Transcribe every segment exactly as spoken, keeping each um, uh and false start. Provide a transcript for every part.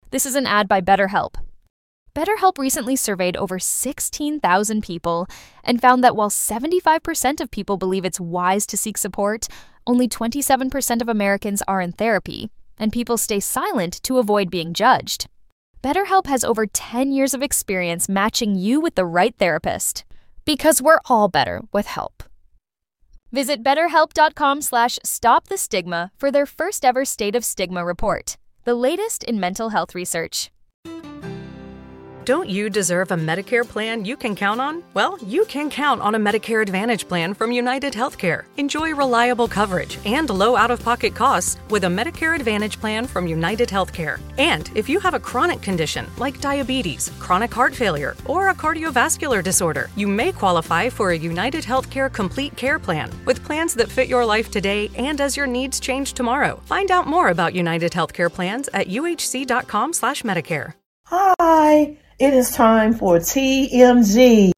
This is an ad by BetterHelp. BetterHelp recently surveyed over sixteen thousand people and found that while seventy-five percent of people believe it's wise to seek support, only twenty-seven percent of Americans are in therapy, and people stay silent to avoid being judged. BetterHelp has over ten years of experience matching you with the right therapist. Because we're all better with help. Visit betterhelp.com slash stop the stigma for their first ever State of Stigma report, the latest in mental health research. Don't you deserve a Medicare plan you can count on? Well, you can count on a Medicare Advantage plan from United Healthcare. Enjoy reliable coverage and low out-of-pocket costs with a Medicare Advantage plan from United Healthcare. And if you have a chronic condition like diabetes, chronic heart failure, or a cardiovascular disorder, you may qualify for a United Healthcare Complete Care Plan with plans that fit your life today and as your needs change tomorrow. Find out more about United Healthcare plans at uhc.com slash Medicare. Hi. It is time for T M G.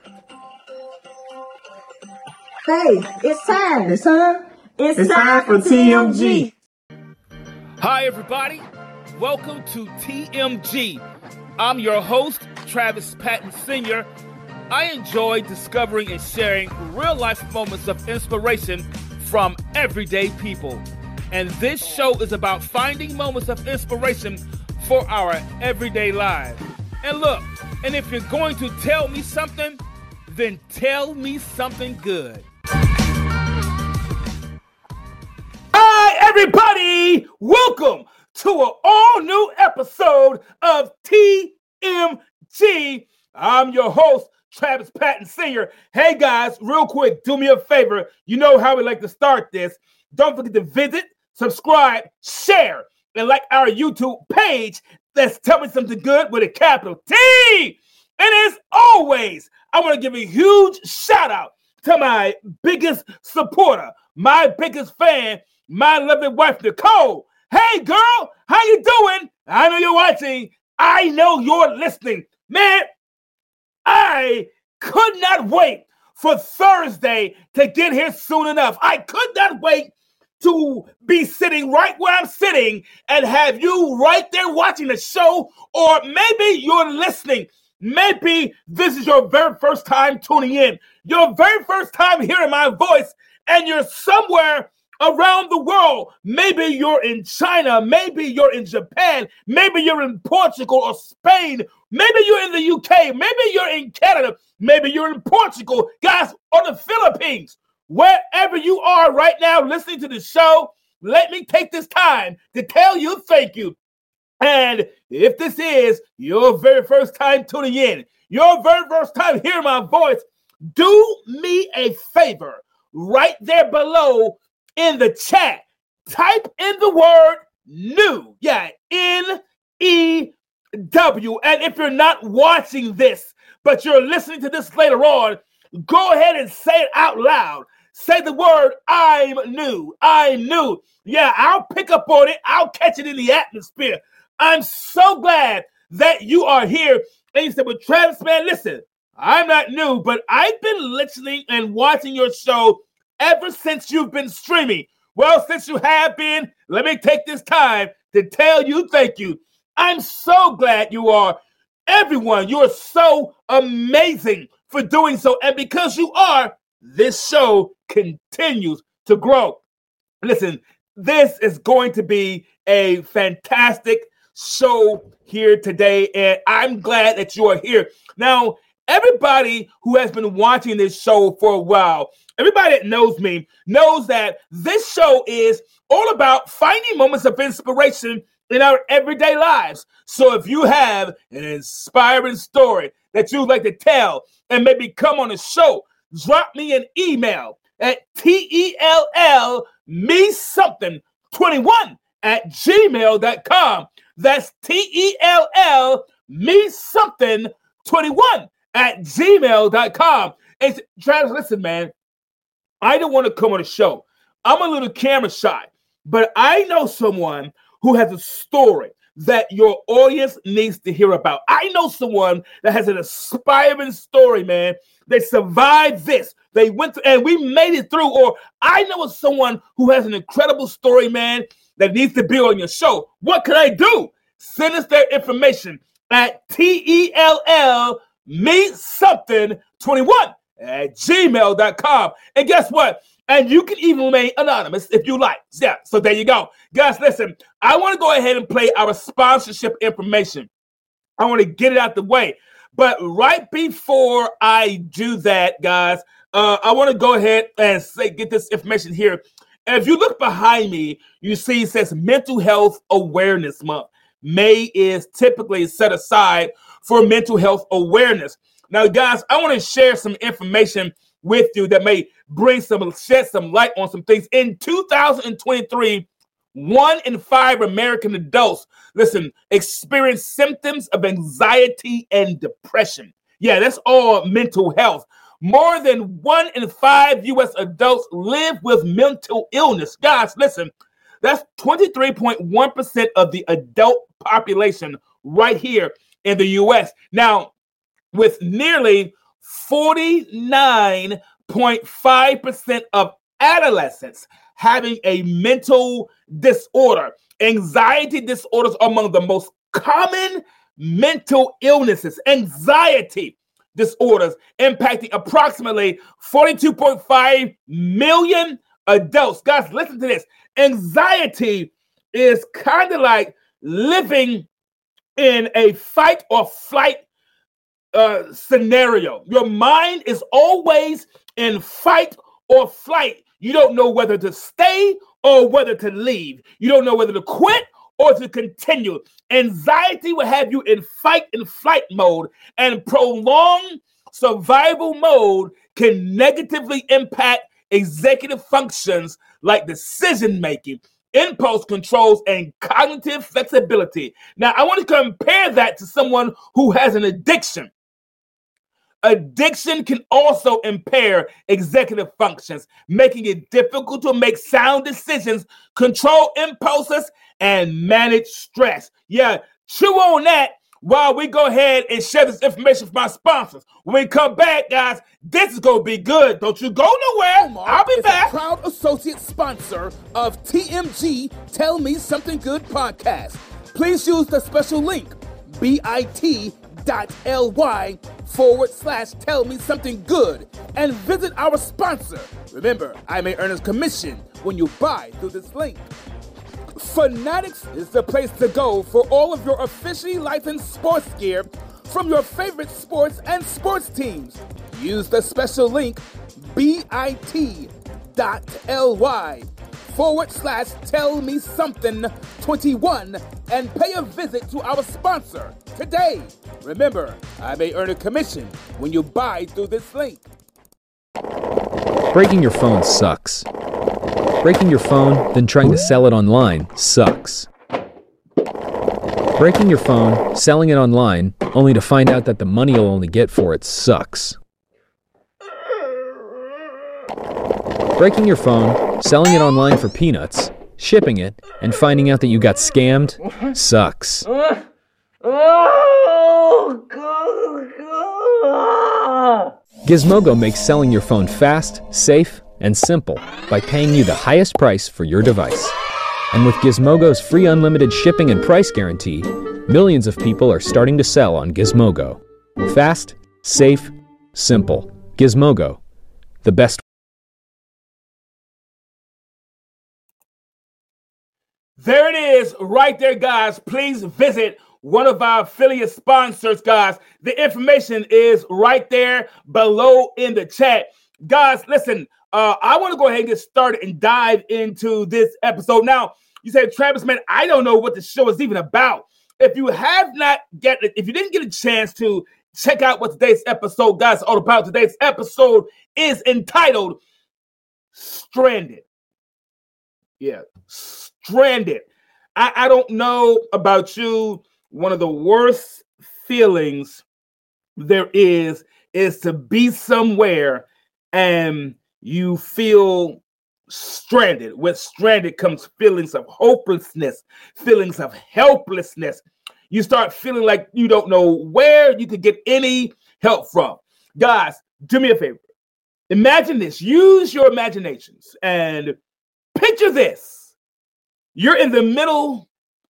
Hey, it's time. It's time. It's, it's time, time for T M G. Hi, everybody. Welcome to T M G. I'm your host, Travis Patton Senior I enjoy discovering and sharing real-life moments of inspiration from everyday people. And this show is about finding moments of inspiration for our everyday lives. And look, and if you're going to tell me something, then tell me something good. Hi, everybody! Welcome to an all-new episode of T M G. I'm your host, Travis Patton Senior Hey, guys, real quick, do me a favor. You know how we like to start this. Don't forget to visit, subscribe, share, and like our YouTube page. That's Tell Me Something Good with a capital T. And as always, I want to give a huge shout out to my biggest supporter, my biggest fan, my lovely wife, Nicole. Hey, girl, how you doing? I know you're watching. I know you're listening. Man, I could not wait for Thursday to get here soon enough. I could not wait to be sitting right where I'm sitting and have you right there watching the show, or maybe you're listening. Maybe this is your very first time tuning in, your very first time hearing my voice, and you're somewhere around the world. Maybe you're in China, maybe you're in Japan, maybe you're in Portugal or Spain, maybe you're in the U K, maybe you're in Canada, maybe you're in Portugal, guys, or the Philippines. Wherever you are right now listening to the show, let me take this time to tell you thank you. And if this is your very first time tuning in, your very first time hearing my voice, do me a favor right there below in the chat. Type in the word new. Yeah, N E W. And if you're not watching this, but you're listening to this later on, go ahead and say it out loud. Say the word, I'm new. I'm new. Yeah, I'll pick up on it. I'll catch it in the atmosphere. I'm so glad that you are here. And you said, well, Travis, man, listen, I'm not new, but I've been listening and watching your show ever since you've been streaming. Well, since you have been, let me take this time to tell you thank you. I'm so glad you are. Everyone, you are so amazing for doing so. And because you are, this show continues to grow. Listen, this is going to be a fantastic show here today, and I'm glad that you are here. Now, everybody who has been watching this show for a while, everybody that knows me, knows that this show is all about finding moments of inspiration in our everyday lives. So if you have an inspiring story that you'd like to tell and maybe come on the show, drop me an email at T E L L me something twenty-one at gmail dot com. That's T E L L me something twenty-one at gmail dot com. And Travis, listen, man, I don't want to come on the show. I'm a little camera shy, but I know someone who has a story that your audience needs to hear about. I know someone that has an inspiring story, man. They survived this. They went through, and we made it through. Or I know of someone who has an incredible story, man, that needs to be on your show. What can I do? send us their information at T E L L me something twenty-one at gmail dot com. And guess what? And you can even remain anonymous if you like. Yeah, so there you go. Guys, listen, I want to go ahead and play our sponsorship information. I want to get it out the way. But right before I do that, guys, uh, I want to go ahead and say, get this information here. And if you look behind me, you see it says Mental Health Awareness Month. May is typically set aside for mental health awareness. Now, guys, I want to share some information with you that may bring some, shed some light on some things. In two thousand twenty-three, one in five American adults, listen, experience symptoms of anxiety and depression. Yeah, that's all mental health. More than one in five U S adults live with mental illness. Guys, listen, that's twenty-three point one percent of the adult population right here in the U S. Now, with nearly forty-nine point five percent of adolescents having a mental disorder. Anxiety disorders are among the most common mental illnesses. Anxiety disorders impacting approximately forty-two point five million adults. Guys, listen to this. Anxiety is kind of like living in a fight or flight uh, scenario. Your mind is always in fight or flight. You don't know whether to stay or whether to leave. You don't know whether to quit or to continue. Anxiety will have you in fight and flight mode, and prolonged survival mode can negatively impact executive functions like decision making, impulse controls, and cognitive flexibility. Now, I want to compare that to someone who has an addiction. Addiction can also impair executive functions, making it difficult to make sound decisions, control impulses, and manage stress. Yeah, chew on that while we go ahead and share this information from our sponsors. When we come back, guys, this is going to be good. Don't you go nowhere. Omar I'll be is back. A proud associate sponsor of T M G Tell Me Something Good podcast. Please use the special link bit.ly forward slash tell me something good and visit our sponsor. Remember, I may earn a commission when you buy through this link. Fanatics is the place to go for all of your officially licensed sports gear from your favorite sports and sports teams. Use the special link bit.ly forward slash tell me something twenty-one and pay a visit to our sponsor today. Remember, I may earn a commission when you buy through this link. Breaking your phone sucks. Breaking your phone, then trying to sell it online sucks. Breaking your phone, selling it online, only to find out that the money you'll only get for it sucks. Breaking your phone, selling it online for peanuts, shipping it, and finding out that you got scammed sucks. Gizmodo makes selling your phone fast, safe, and simple by paying you the highest price for your device. And with Gizmodo's free unlimited shipping and price guarantee, millions of people are starting to sell on Gizmodo. Fast, safe, simple. Gizmodo, the best. There it is right there, guys. Please visit one of our affiliate sponsors, guys. The information is right there below in the chat. Guys, listen, uh, I want to go ahead and get started and dive into this episode. Now, you said, Travis, man, I don't know what the show is even about. If you have not get, if you didn't get a chance to check out what today's episode, guys, is all about, today's episode is entitled Stranded. Yeah, Stranded. I, I don't know about you. One of the worst feelings there is is to be somewhere and you feel stranded. With stranded comes feelings of hopelessness, feelings of helplessness. You start feeling like you don't know where you could get any help from. Guys, do me a favor. Imagine this. Use your imaginations and picture this. You're in the middle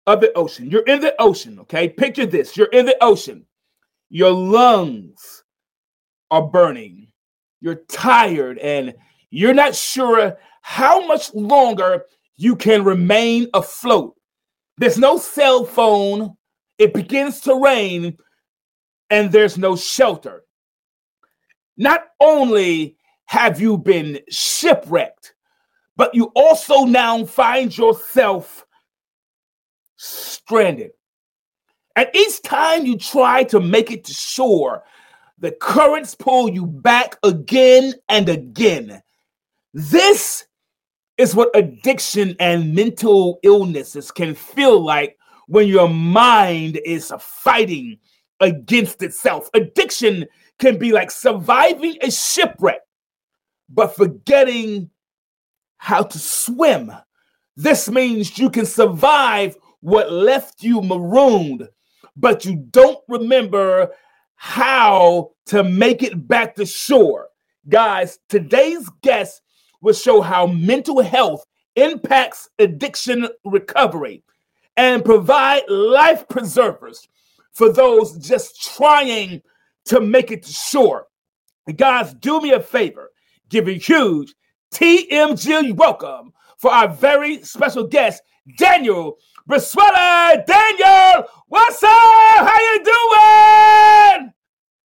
of the ocean. You're in the ocean, okay? Picture this. You're in the ocean. Your lungs are burning. You're tired and you're not sure how much longer you can remain afloat. There's no cell phone. It begins to rain and there's no shelter. Not only have you been shipwrecked, but you also now find yourself stranded. And each time you try to make it to shore, the currents pull you back again and again. This is what addiction and mental illnesses can feel like when your mind is fighting against itself. Addiction can be like surviving a shipwreck, but forgetting how to swim. This means you can survive what left you marooned, but you don't remember how to make it back to shore. Guys, today's guest will show how mental health impacts addiction recovery and provide life preservers for those just trying to make it to shore. Guys, do me a favor, give a huge T M G welcome for our very special guest, Daniel Brizuela. Daniel, what's up? How you doing?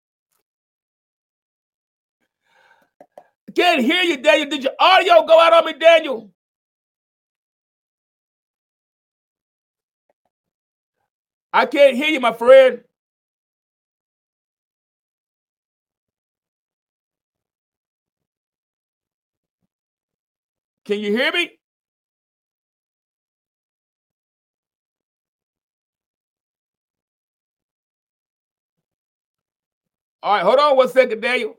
Can't hear you, Daniel. Did your audio go out on me, Daniel? I can't hear you, my friend. Can you hear me? All right, hold on one second, Daniel.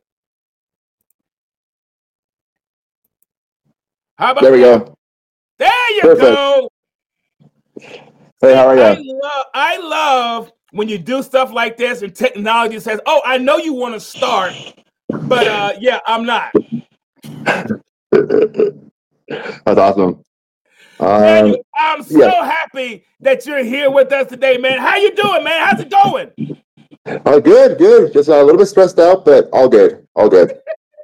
How about there we that? go. There you Perfect. go. Hey, how are you? I love, I love when you do stuff like this and technology says, oh, I know you want to start, but uh, yeah, I'm not. That's awesome. Um, Daniel, I'm so yeah. happy that you're here with us today, man. How you doing, man? How's it going? Oh, good, good. Just uh, a little bit stressed out, but all good, all good.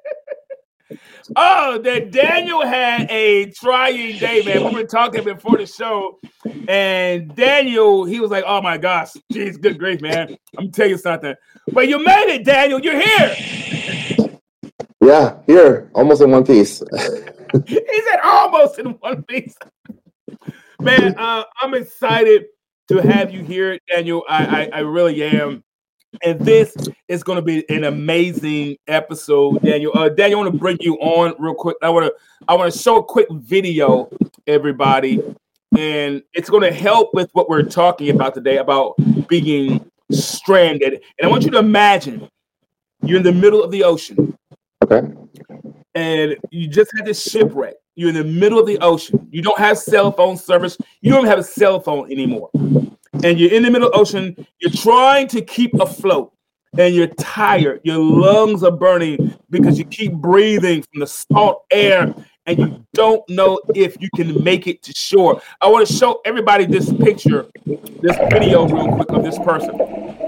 Oh, that Daniel had a trying day, man. We were talking before the show, and Daniel, he was like, oh my gosh, geez, good grief, man. I'm tell you something. But you made it, Daniel. You're here. Yeah, here, almost in one piece. He said almost in one piece. Man, uh, I'm excited to have you here, Daniel. I, I, I really am. And this is going to be an amazing episode, Daniel. Uh, Daniel, I want to bring you on real quick. I want to I want to show a quick video, everybody, and it's going to help with what we're talking about today about being stranded. And I want you to imagine you're in the middle of the ocean. Okay. And you just had this shipwreck. You're in the middle of the ocean. You don't have cell phone service. You don't have a cell phone anymore. And you're in the middle of the ocean. You're trying to keep afloat. And you're tired. Your lungs are burning because you keep breathing from the salt air. And you don't know if you can make it to shore. I want to show everybody this picture, this video real quick of this person.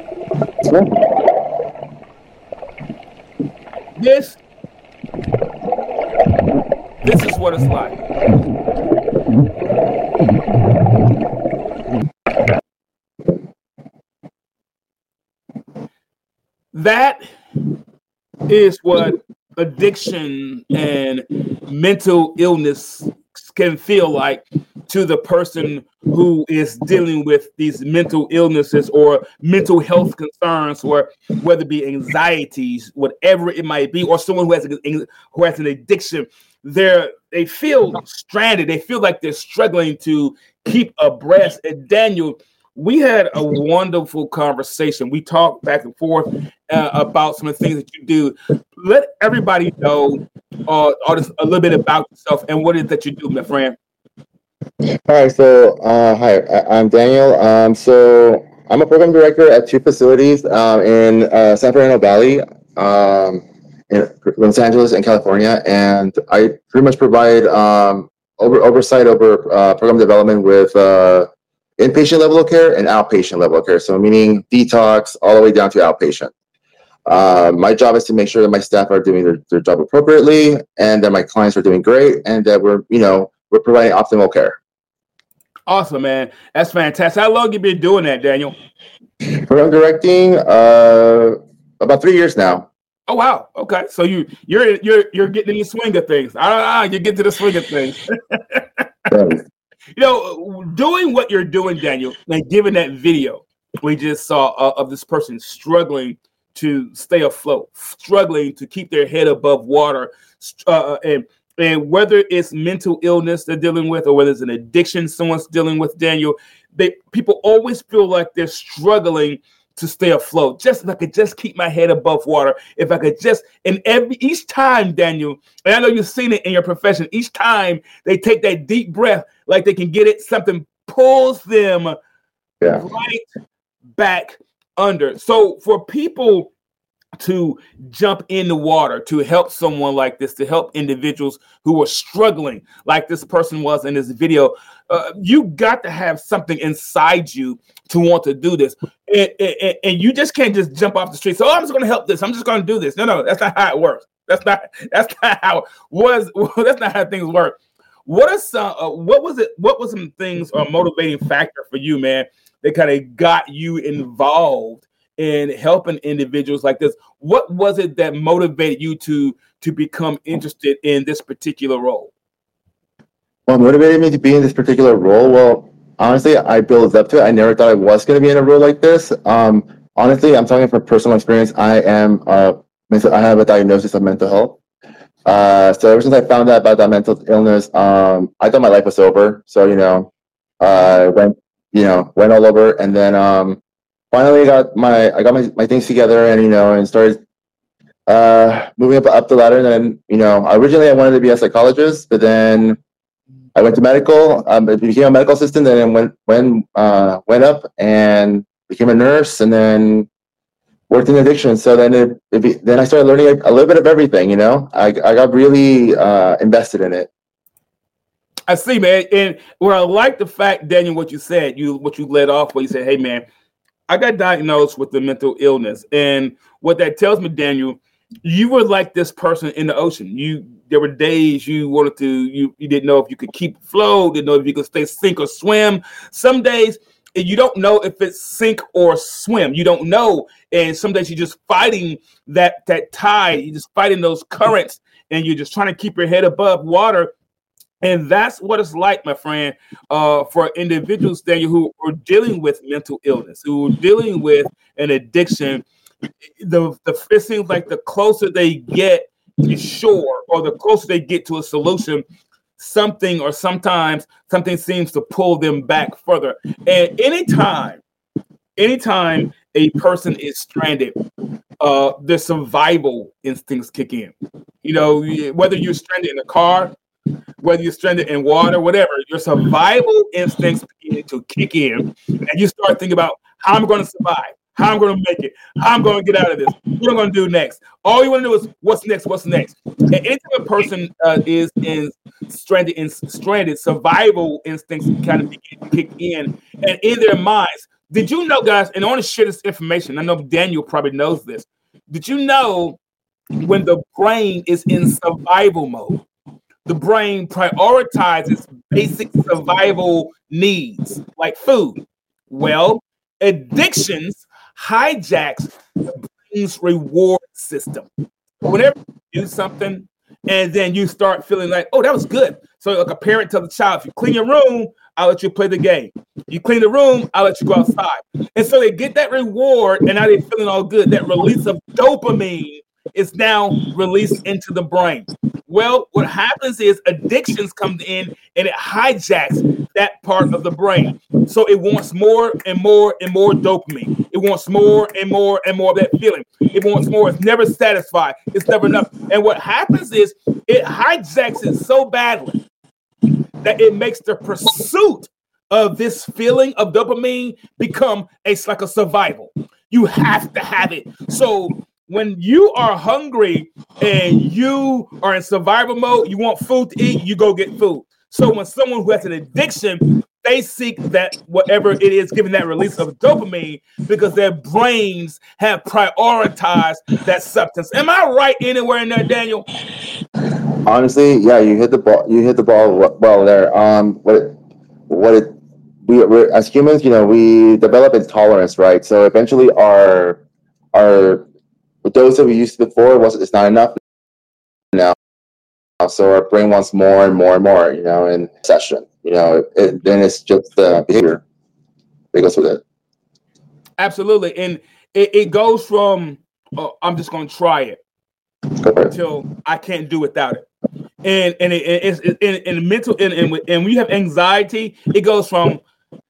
This This is what it's like. That is what addiction and mental illness can feel like to the person who is dealing with these mental illnesses or mental health concerns, or whether it be anxieties, whatever it might be, or someone who has a, who has an addiction. They're they feel stranded. They feel like they're struggling to keep abreast. And Daniel, we had a wonderful conversation. We talked back and forth uh, about some of the things that you do. Let everybody know uh, a little bit about yourself and what it is that you do, my friend. All right. So, uh, hi, I- I'm Daniel. Um, so I'm a program director at two facilities um, in uh, San Fernando Valley, um, in Los Angeles and California, and I pretty much provide um, over oversight over uh, program development with uh, inpatient level of care and outpatient level of care. So meaning detox all the way down to outpatient. Uh, my job is to make sure that my staff are doing their, their job appropriately and that my clients are doing great and that we're, you know, we're providing optimal care. Awesome, man. That's fantastic. How long you been doing that, Daniel? Program directing, uh, about three years now. Oh wow. Okay. So you you're you're you're getting in the swing of things. Ah, you get to the swing of things. You know, doing what you're doing, Daniel, like given that video we just saw uh, of this person struggling to stay afloat, struggling to keep their head above water, uh, and and whether it's mental illness they're dealing with or whether it's an addiction someone's dealing with, Daniel, they people always feel like they're struggling to stay afloat. Just if I could just keep my head above water, if I could just, and every each time, Daniel, and I know you've seen it in your profession, each time they take that deep breath, like they can get it, something pulls them yeah. right back under. So for people to jump in the water, to help someone like this, to help individuals who are struggling like this person was in this video, uh, you got to have something inside you to want to do this. And, and, and you just can't just jump off the street. So oh, I'm just going to help this. I'm just going to do this. No, no, that's not how it works. That's not, that's not how it was. That's not how things work. What are some, uh, what was it? What was some things or motivating factor for you, man, that kind of got you involved in helping individuals like this? What was it that motivated you to to become interested in this particular role? What motivated me to be in this particular role? Well, honestly, I built up to it. I never thought I was going to be in a role like this. Um, honestly, I'm talking from personal experience. I am uh, mental, I have a diagnosis of mental health. Uh, so ever since I found out about that mental illness, um, I thought my life was over. So you know, I uh, went, you know, went all over, and then um, finally got my I got my, my things together, and you know, and started uh, moving up up the ladder. And then you know, originally I wanted to be a psychologist, but then I went to medical, um, became a medical assistant, and then went went uh, went up and became a nurse, and then worked in addiction. So then it, it be, then I started learning a, a little bit of everything. You know, I I got really uh, invested in it. I see, man, and where I like the fact, Daniel, what you said, you what you led off where you said, "Hey, man, I got diagnosed with the mental illness," and what that tells me, Daniel, you were like this person in the ocean. You there were days you wanted to, you you didn't know if you could keep afloat, didn't know if you could stay sink or swim. Some days you don't know if it's sink or swim. You don't know, and some days you're just fighting that that tide. You're just fighting those currents, and you're just trying to keep your head above water. And that's what it's like, my friend, uh, for individuals, Daniel, who are dealing with mental illness, who are dealing with an addiction. The, the it seems like the closer they get to shore, or the closer they get to a solution, something or sometimes something seems to pull them back further. And anytime, anytime a person is stranded, uh, their survival instincts kick in. You know, whether you're stranded in a car, whether you're stranded in water, whatever, your survival instincts begin to kick in, and you start thinking about how I'm going to survive, how I'm going to make it, how I'm going to get out of this, what I'm going to do next. All you want to do is what's next, what's next. And anytime a person uh, is in stranded, in stranded, survival instincts kind of begin to kick in, and in their minds. Did you know, guys? And I want to share this information. I know Daniel probably knows this. Did you know when the brain is in survival mode, the brain prioritizes basic survival needs like food? Well, addictions hijacks the brain's reward system. Whenever you do something and then you start feeling like, oh, that was good. So like a parent tells the child, if you clean your room, I'll let you play the game. You clean the room, I'll let you go outside. And so they get that reward, and now they're feeling all good. That release of dopamine is now released into the brain. Well, what happens is addictions come in and it hijacks that part of the brain. So it wants more and more and more dopamine. It wants more and more and more of that feeling. It wants more. It's never satisfied. It's never enough. And what happens is it hijacks it so badly that it makes the pursuit of this feeling of dopamine become a like a survival. You have to have it. So when you are hungry and you are in survival mode, you want food to eat, you go get food. So when someone who has an addiction, they seek that whatever it is, giving that release of dopamine because their brains have prioritized that substance. Am I right anywhere in there, Daniel? Honestly, yeah, you hit the ball. You hit the ball well there. Um, what it, what it, we we're, as humans, you know, we develop intolerance, right? So eventually, our our the dose that we used before was it's not enough now. So our brain wants more and more and more, you know, in session. You know, it, then it's just the behavior that goes with it. Absolutely, and it, it goes from oh, I'm just going to try it until I can't do without it. And and it, it's it, in, in mental and, and and when you have anxiety, it goes from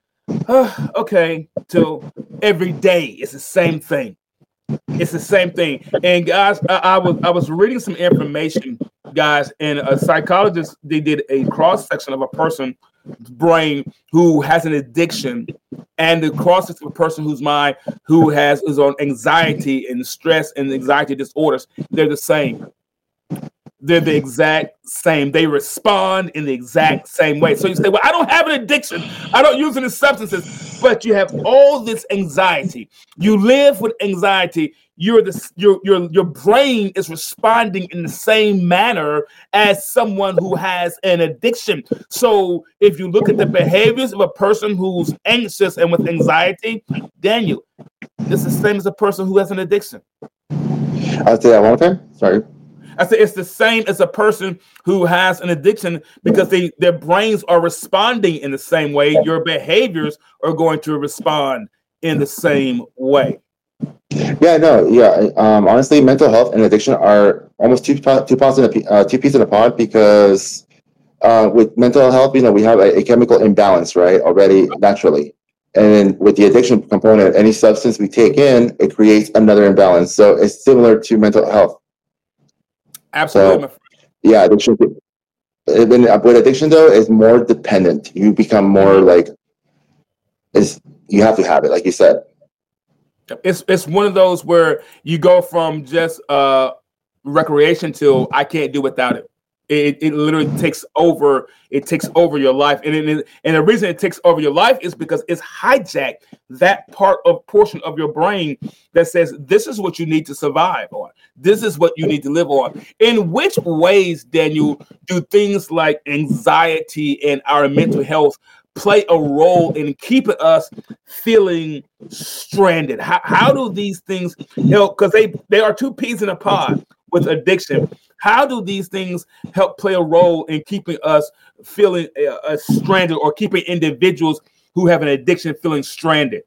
uh, okay to every day. It's the same thing. It's the same thing. And guys, I, I was I was reading some information, guys, and a psychologist they did a cross section of a person's brain who has an addiction, and the cross section of a person whose mind who has is on anxiety and stress and anxiety disorders. They're the same. They're the exact same. They respond in the exact same way. So you say, well, I don't have an addiction. I don't use any substances, but you have all this anxiety. You live with anxiety. You're the, your, your, your brain is responding in the same manner as someone who has an addiction. So if you look at the behaviors of a person who's anxious and with anxiety, Daniel, it's the same as a person who has an addiction. I'll say that one more time. Sorry. I say it's the same as a person who has an addiction because they their brains are responding in the same way. Your behaviors are going to respond in the same way. Yeah, no, yeah. Um, honestly, mental health and addiction are almost two two pounds in a uh, two peas in a pod because uh, with mental health, you know, we have a, a chemical imbalance, right, already naturally. And then with the addiction component, any substance we take in, it creates another imbalance. So it's similar to mental health. Absolutely. So, yeah, addiction. With addiction, though, is more dependent. You become more like, is you have to have it, like you said. It's it's one of those where you go from just uh, recreation to I can't do without it. It it literally takes over. It takes over your life, and it, and the reason it takes over your life is because it's hijacked that part of portion of your brain that says this is what you need to survive on. This is what you need to live on. In which ways, Daniel, do things like anxiety and our mental health play a role in keeping us feeling stranded? How how do these things, you know, because they they are two peas in a pod with addiction. How do these things help play a role in keeping us feeling uh, uh, stranded, or keeping individuals who have an addiction feeling stranded?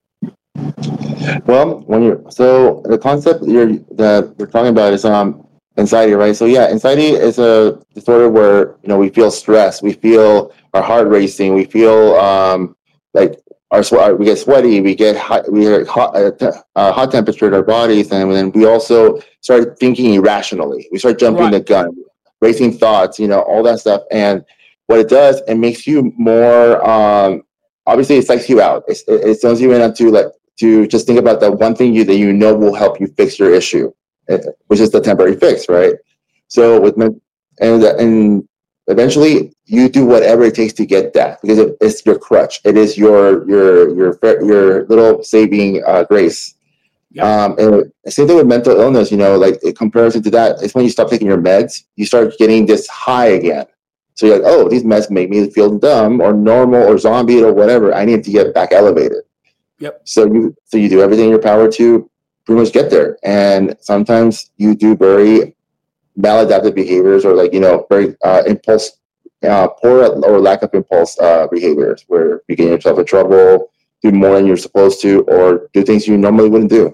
Well, when you're so the concept you're that we're talking about is um anxiety, right? So yeah, anxiety is a disorder where you know we feel stress, we feel our heart racing, we feel um like our sweat, we get sweaty, we get hot, we get hot, uh, uh, hot temperature in our bodies, and then we also start thinking irrationally. We start jumping right. the gun, racing thoughts, you know, all that stuff. And what it does, it makes you more. Um, obviously, it psychs you out. It, it, it sends you into like to just think about that one thing you that you know will help you fix your issue, which is the temporary fix, right? So with and and eventually you do whatever it takes to get that because it, it's your crutch. It is your your your your little saving uh, grace. Yeah. Um, and same thing with mental illness. You know, like in comparison to that, it's when you stop taking your meds, you start getting this high again. So you're like, oh, these meds make me feel dumb or normal or zombie or whatever. I need to get back elevated. Yep. So you so you do everything in your power to pretty much get there. And sometimes you do very maladaptive behaviors or like, you know, very uh, impulse, uh, poor or lack of impulse uh, behaviors where you get yourself in trouble, do more than you're supposed to, or do things you normally wouldn't do.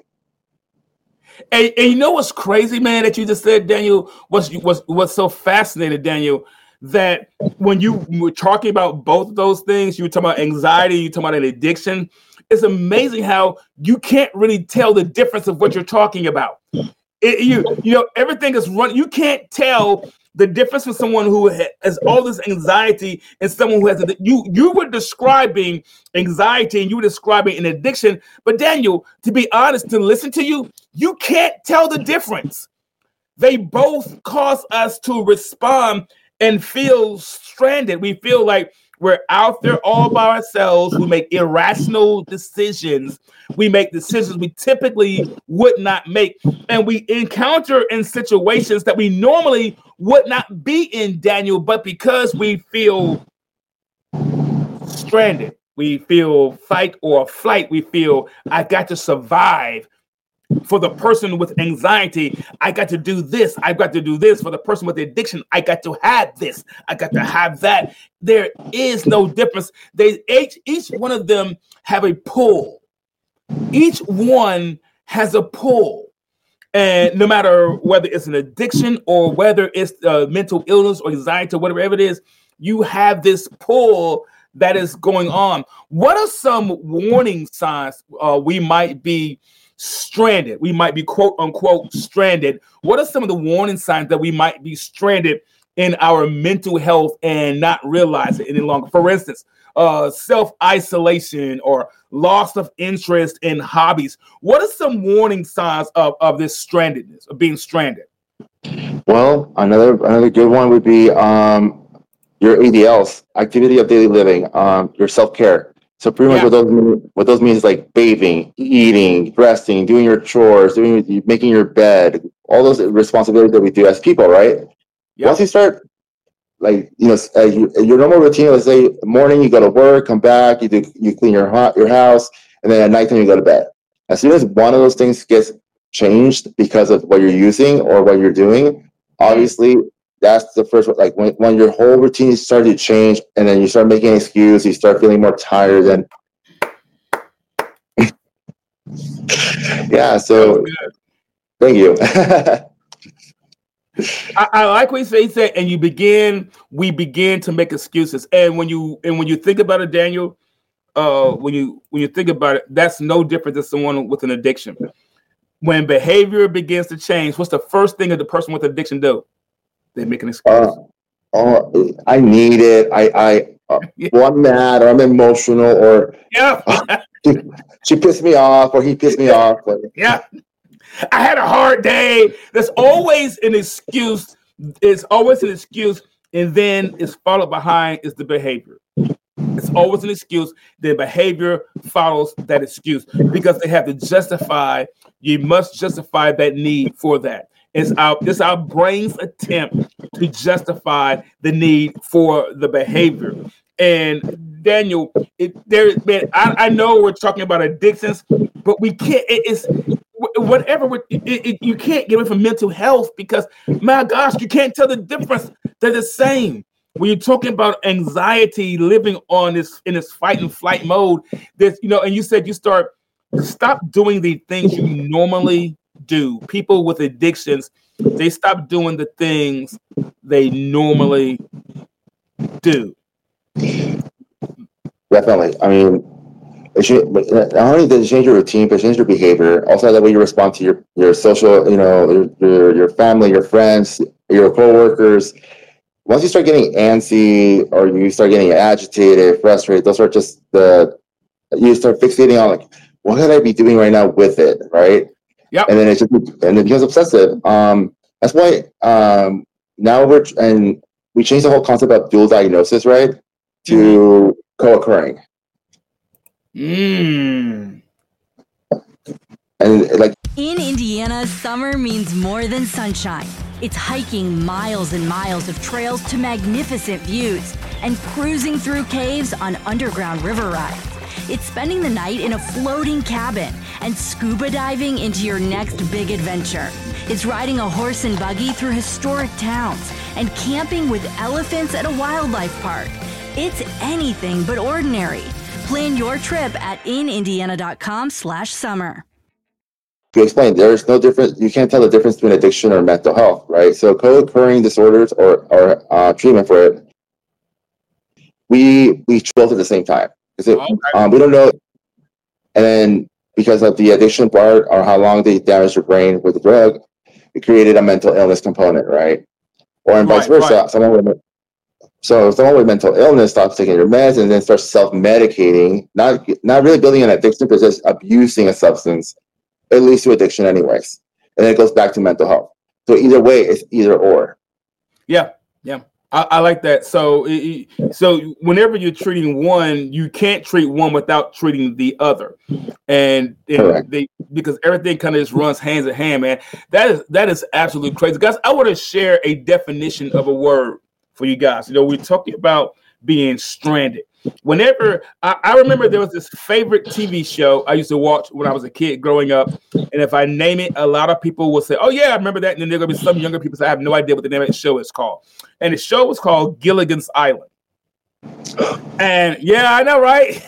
And, and you know what's crazy, man, that you just said, Daniel, what's, what's, what's so fascinating, Daniel, that when you were talking about both of those things, you were talking about anxiety, you were talking about an addiction, it's amazing how you can't really tell the difference of what you're talking about. It, you, you know, everything is running. You can't tell the difference from someone who has all this anxiety and someone who has a, you. You were describing anxiety and you were describing an addiction. But Daniel, to be honest, to listen to you, you can't tell the difference. They both cause us to respond and feel stranded. We feel like We're out there all by ourselves. We make irrational decisions. We make decisions we typically would not make. And we encounter in situations that we normally would not be in, Daniel, but because we feel stranded, we feel fight or flight, we feel I got to survive. For the person with anxiety, I got to do this. I've got to do this. For the person with addiction, I got to have this. I got to have that. There is no difference. They each, each one of them have a pull. Each one has a pull. And no matter whether it's an addiction or whether it's uh, mental illness or anxiety or whatever it is, you have this pull that is going on. What are some warning signs uh, we might be stranded? We might be quote unquote stranded. What are some of the warning signs that we might be stranded in our mental health and not realize it any longer? For instance, uh, self-isolation or loss of interest in hobbies. What are some warning signs of, of this strandedness, of being stranded? Well, another another good one would be um, your A D Ls, activity of daily living, um, your self-care. So pretty much yeah. what those mean, what those means is like bathing, eating, resting, doing your chores, doing making your bed, all those responsibilities that we do as people, right? Yeah. Once you start, like you know, uh, you, your normal routine. Let's say morning you go to work, come back, you do you clean your ho- your house, and then at nighttime you go to bed. As soon as one of those things gets changed because of what you're using or what you're doing, obviously. That's the first one. Like when, when your whole routine starts to change and then you start making an excuse, you start feeling more tired and yeah, so thank you. I, I like what you say, say, and you begin, we begin to make excuses. And when you and when you think about it, Daniel, uh, when you when you think about it, that's no different than someone with an addiction. When behavior begins to change, what's the first thing that the person with addiction do? They make an excuse. Uh, oh, I need it. I, I, uh, yeah. well, I'm mad, or I'm emotional, or yeah, uh, she, she pissed me off, or he pissed me off. Like, yeah, I had a hard day. There's always an excuse. It's always an excuse, and then it's followed behind is the behavior. It's always an excuse. The behavior follows that excuse because they have to justify. You must justify that need for that. It's our, it's our brain's attempt to justify the need for the behavior. And Daniel, it, there, man, I, I know we're talking about addictions, but we can't. It, it's whatever. It, it, you can't get away from mental health because, my gosh, you can't tell the difference. They're the same. When you're talking about anxiety, living on this in this fight and flight mode, there's you know, and you said you start stop doing the things you normally do. People with addictions, they stop doing the things they normally do. Definitely. I mean, it should, not only does it change your routine, but it changes your behavior. Also, the way you respond to your, your social, you know, your, your family, your friends, your coworkers. Once you start getting antsy or you start getting agitated, frustrated, those are just the, you start fixating on like, what could I be doing right now with it, right? Yep. And then it's just, and it becomes obsessive. Um, that's why um, now we're, and we changed the whole concept of dual diagnosis, right? To mm-hmm. co-occurring. Mm. And like in Indiana, summer means more than sunshine. It's hiking miles and miles of trails to magnificent views and cruising through caves on underground river rides. It's spending the night in a floating cabin and scuba diving into your next big adventure. It's riding a horse and buggy through historic towns and camping with elephants at a wildlife park. It's anything but ordinary. Plan your trip at inindiana.com slash summer. To explain, there's no difference. You can't tell the difference between addiction or mental health, right? So co-occurring disorders or, or uh, treatment for it, we we both at the same time. It, um, we don't know, and then because of the addiction part or how long they damage your brain with the drug, it created a mental illness component, right? Or and vice right, versa. Right. Someone with so someone with mental illness stops taking their meds and then starts self-medicating, not not really building an addiction, but just abusing a substance. It leads to addiction, anyways, and then it goes back to mental health. So either way, it's either or. Yeah, yeah. I, I like that. So, it, so whenever you're treating one, you can't treat one without treating the other, and, and they because everything kind of just runs hands in hand, man. That is that is absolutely crazy, guys. I want to share a definition of a word for you guys. You know, we're talking about being stranded. Whenever I, I remember there was this favorite T V show I used to watch when I was a kid growing up, and if I name it, a lot of people will say, "Oh yeah, I remember that." And then there are gonna be some younger people say, "I have no idea what the name of the show is called." And the show was called Gilligan's Island. And yeah, I know, right?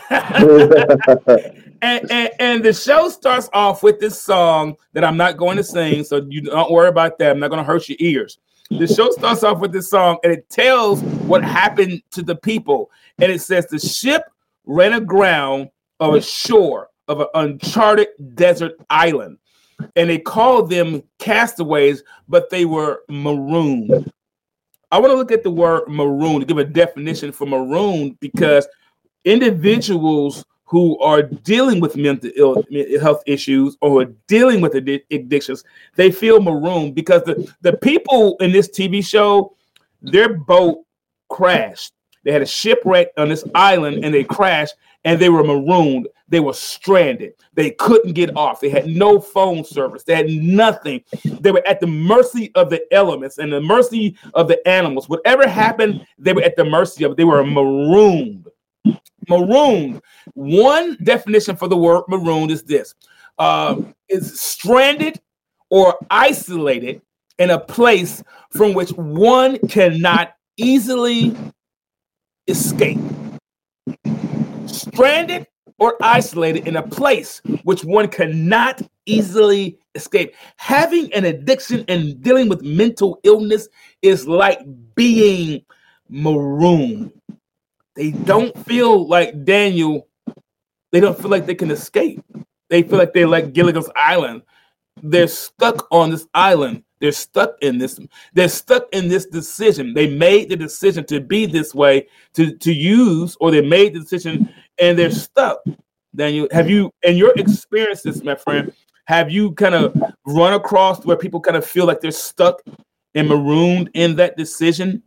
and, and and the show starts off with this song that I'm not going to sing, so you don't worry about that. I'm not going to hurt your ears. The show starts off with this song, and it tells what happened to the people. And it says the ship ran aground of a shore of an uncharted desert island. And they called them castaways, but they were marooned. I want to look at the word maroon to give a definition for maroon, because individuals who are dealing with mental ill, health issues or dealing with addi- addictions, they feel marooned because the, the people in this T V show, their boat crashed. They had a shipwreck on this island and they crashed and they were marooned. They were stranded. They couldn't get off. They had no phone service. They had nothing. They were at the mercy of the elements and the mercy of the animals. Whatever happened, they were at the mercy of it. They were marooned. Marooned. One definition for the word marooned is this: uh, is stranded or isolated in a place from which one cannot easily escape. Stranded or isolated in a place which one cannot easily escape. Having an addiction and dealing with mental illness is like being marooned. They don't feel like Daniel. They don't feel like they can escape. They feel like they're like Gilligan's Island. They're stuck on this island. They're stuck in this. They're stuck in this decision. They made the decision to be this way, to, to use, or they made the decision and they're stuck. Daniel, have you, in your experiences, my friend, have you kind of run across where people kind of feel like they're stuck and marooned in that decision?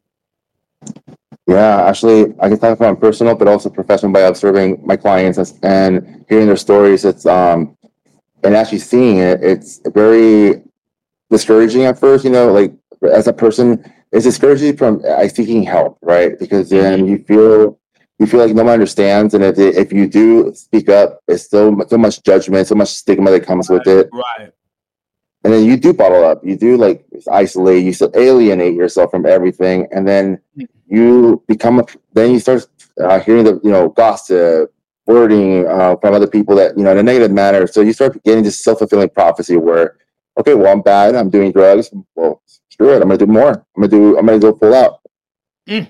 Yeah, actually, I can talk about personal, but also professional by observing my clients and hearing their stories. It's um, and actually seeing it. It's very discouraging at first. You know, like as a person, it's discouraging from uh, seeking help, right? Because then you feel you feel like no one understands, and if they, if you do speak up, it's still so much judgment, so much stigma that comes right, with it. Right. And then you do bottle up. You do like isolate. You still alienate yourself from everything, and then you become a. Then you start uh, hearing the you know gossip, wording uh, from other people that you know in a negative manner. So you start getting this self-fulfilling prophecy where, okay, well I'm bad. I'm doing drugs. Well, screw it. I'm gonna do more. I'm gonna do. I'm gonna go full out. Mm.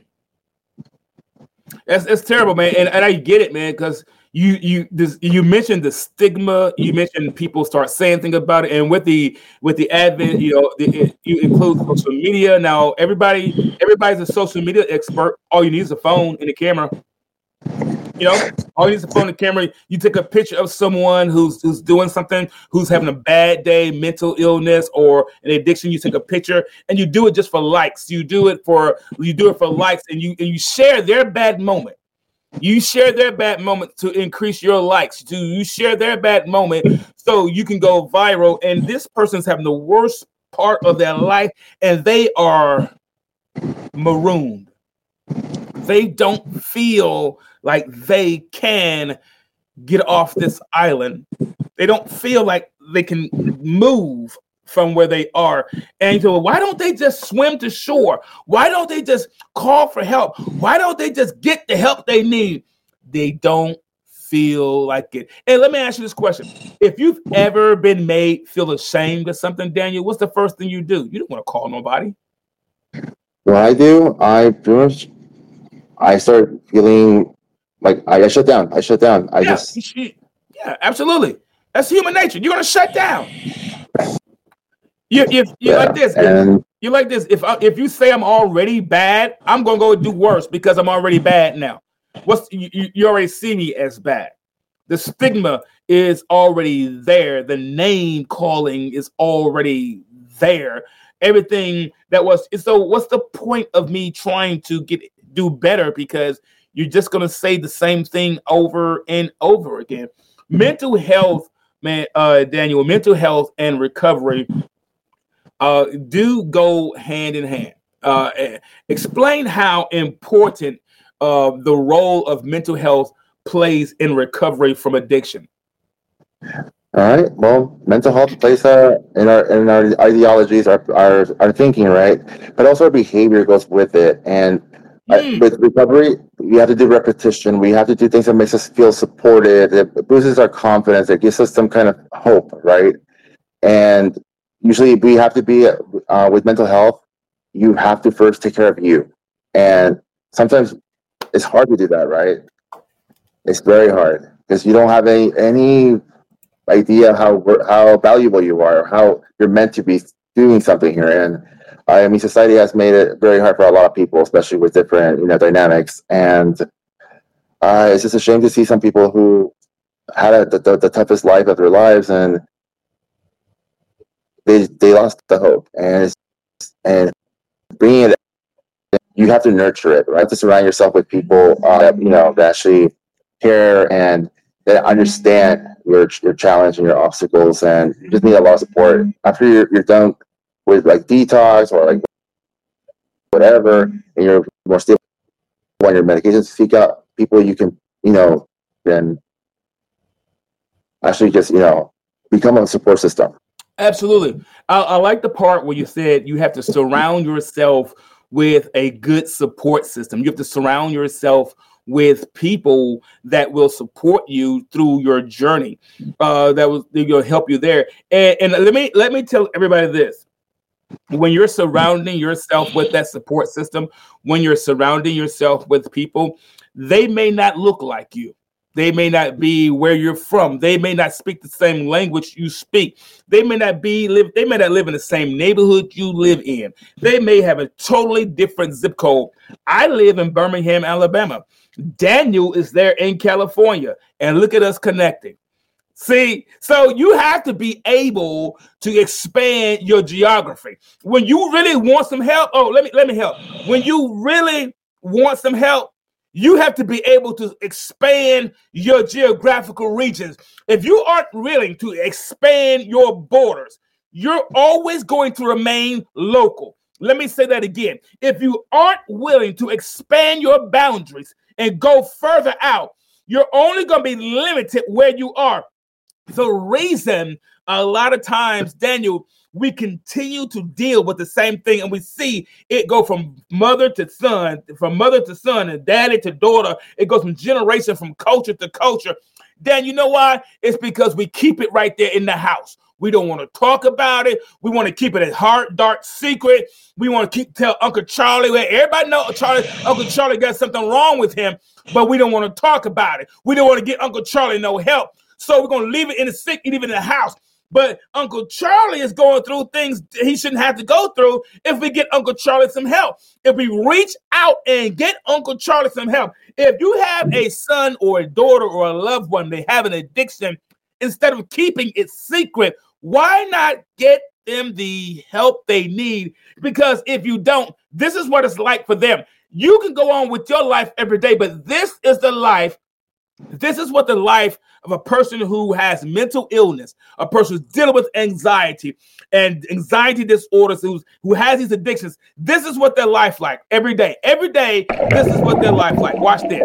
That's it's terrible, man, and and I get it, man, because. You you this, you mentioned the stigma. You mentioned people start saying things about it, and with the with the advent, you know, the, it, you include social media. Now everybody everybody's a social media expert. All you need is a phone and a camera. You know, all you need is a phone and a camera. You take a picture of someone who's who's doing something, who's having a bad day, mental illness or an addiction. You take a picture and you do it just for likes. You do it for you do it for likes, and you and you share their bad moment. You share their bad moment to increase your likes. To you share their bad moment so you can go viral. And this person's having the worst part of their life, and they are marooned. They don't feel like they can get off this island. They don't feel like they can move from where they are. And so why don't they just swim to shore? Why don't they just call for help? Why don't they just get the help they need? They don't feel like it. And let me ask you this question. If you've ever been made feel ashamed of something, Daniel, what's the first thing you do? You don't want to call nobody. What I do, I pretty much, I start feeling like I, I shut down. I shut down. I yeah, just. Yeah, absolutely. That's human nature. You're going to shut down. You if you yeah, like this, and, you like this. If I, if you say I'm already bad, I'm gonna go do worse because I'm already bad now. What's you, you already see me as bad. The stigma is already there. The name calling is already there, everything that was. So what's the point of me trying to get do better? Because you're just going to say the same thing over and over again. Mental health, man, uh, Daniel, mental health and recovery uh, do go hand in hand. Uh, explain how important uh, the role of mental health plays in recovery from addiction. All right. Well, mental health plays uh, in our in our ideologies, our, our our thinking, right? But also our behavior goes with it. And mm. uh, with recovery, we have to do repetition. We have to do things that makes us feel supported. It boosts our confidence. It gives us some kind of hope, right? And usually, we have to be uh, with mental health. You have to first take care of you, and sometimes it's hard to do that, right? It's very hard because you don't have any any. idea how how valuable you are, how you're meant to be doing something here. And I mean, society has made it very hard for a lot of people, especially with different, you know, dynamics. And uh, it's just a shame to see some people who had a, the, the the toughest life of their lives, and they they lost the hope. And it's, and bringing it, you have to nurture it, right? You have to surround yourself with people uh, that, you know, that actually care and that understand your your challenge and your obstacles, and you just need a lot of support. After you're you're done with like detox or like whatever, and you're more stable on your medications, seek out people you can, you know, then actually just, you know, become a support system. Absolutely. I, I like the part where you said you have to surround yourself with a good support system. You have to surround yourself with people that will support you through your journey, uh, that will will help you there. And, and let me let me tell everybody this: when you're surrounding yourself with that support system, when you're surrounding yourself with people, they may not look like you. They may not be where you're from. They may not speak the same language you speak. They may not be live. They may not live in the same neighborhood you live in. They may have a totally different zip code. I live in Birmingham, Alabama. Daniel is there in California, and look at us connecting. See, so you have to be able to expand your geography. When you really want some help, oh, let me let me help. When you really want some help, you have to be able to expand your geographical regions. If you aren't willing to expand your borders, you're always going to remain local. Let me say that again. If you aren't willing to expand your boundaries and go further out, you're only going to be limited where you are. The reason a lot of times, Daniel, we continue to deal with the same thing, and we see it go from mother to son, from mother to son, and daddy to daughter. It goes from generation, from culture to culture. Dan, you know why? It's because we keep it right there in the house. We don't want to talk about it. We want to keep it a hard, dark secret. We want to keep tell Uncle Charlie where everybody know Charlie, Uncle Charlie got something wrong with him, but we don't want to talk about it. We don't want to get Uncle Charlie no help. So we're going to leave it in the sick, leave it in the house. But Uncle Charlie is going through things he shouldn't have to go through if we get Uncle Charlie some help. If we reach out and get Uncle Charlie some help. If you have a son or a daughter or a loved one, they have an addiction, instead of keeping it secret, why not get them the help they need? Because if you don't, this is what it's like for them. You can go on with your life every day, but this is the life. This is what the life of a person who has mental illness, a person who's dealing with anxiety and anxiety disorders, who's, who has these addictions. This is what their life like every day. Every day, this is what their life like. Watch this.